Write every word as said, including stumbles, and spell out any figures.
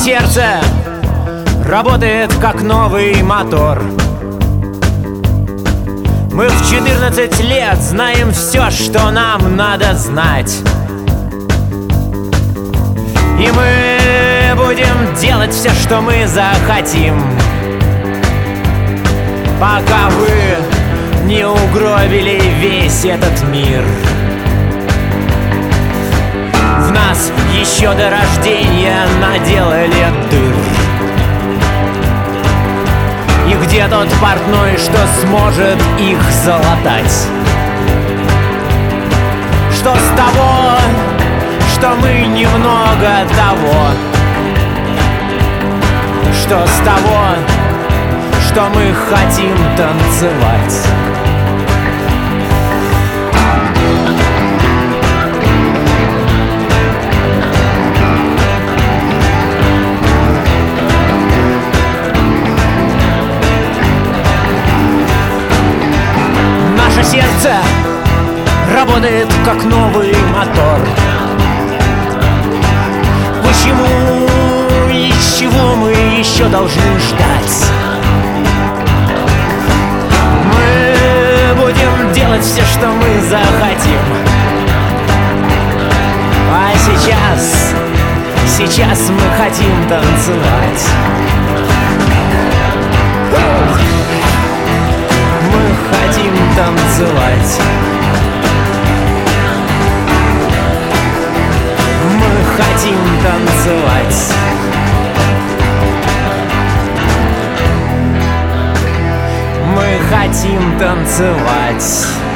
сердце работает как новый мотор. Мы в четырнадцать лет знаем все, что нам надо знать. И мы будем делать все, что мы захотим, пока вы не угробили весь этот мир. В нас еще до рождения наделали дыр. И где тот портной, что сможет их залатать? Что с того, что мы немного того? Что с того, что мы хотим танцевать? Наше сердце работает как новый мотор. Почему и чего мы еще должны ждать? Мы будем делать все, что мы захотим. А сейчас, сейчас мы хотим танцевать. Мы хотим танцевать. Мы хотим танцевать. Мы хотим танцевать.